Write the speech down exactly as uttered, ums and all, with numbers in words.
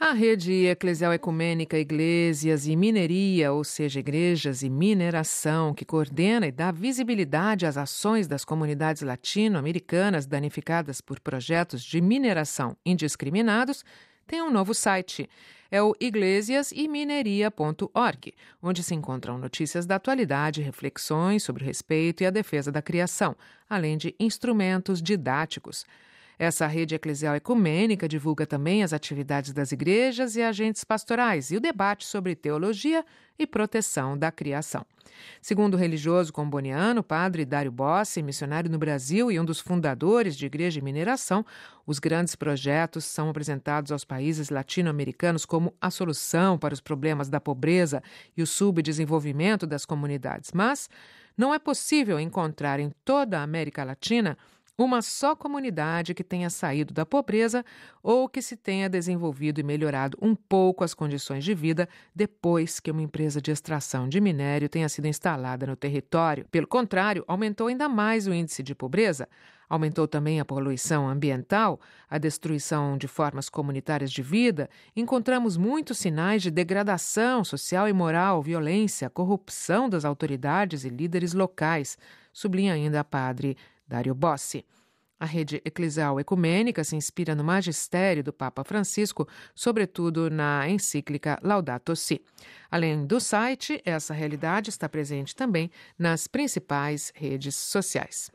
A rede eclesial ecumênica Iglesias e Mineria, ou seja, Igrejas e Mineração, que coordena e dá visibilidade às ações das comunidades latino-americanas danificadas por projetos de mineração indiscriminados, tem um novo site. É o iglesias e mineria ponto org, onde se encontram notícias da atualidade, reflexões sobre o respeito e a defesa da criação, além de instrumentos didáticos. Essa rede eclesial ecumênica divulga também as atividades das igrejas e agentes pastorais e o debate sobre teologia e proteção da criação. Segundo o religioso comboniano, padre Dário Bossi, missionário no Brasil e um dos fundadores de Igreja e Mineração, os grandes projetos são apresentados aos países latino-americanos como a solução para os problemas da pobreza e o subdesenvolvimento das comunidades. Mas não é possível encontrar em toda a América Latina uma só comunidade que tenha saído da pobreza ou que se tenha desenvolvido e melhorado um pouco as condições de vida depois que uma empresa de extração de minério tenha sido instalada no território. Pelo contrário, aumentou ainda mais o índice de pobreza, aumentou também a poluição ambiental, a destruição de formas comunitárias de vida, encontramos muitos sinais de degradação social e moral, violência, corrupção das autoridades e líderes locais, sublinha ainda padre Dário Bossi. A rede eclesial ecumênica se inspira no magistério do Papa Francisco, sobretudo na encíclica Laudato Si. Além do site, essa realidade está presente também nas principais redes sociais.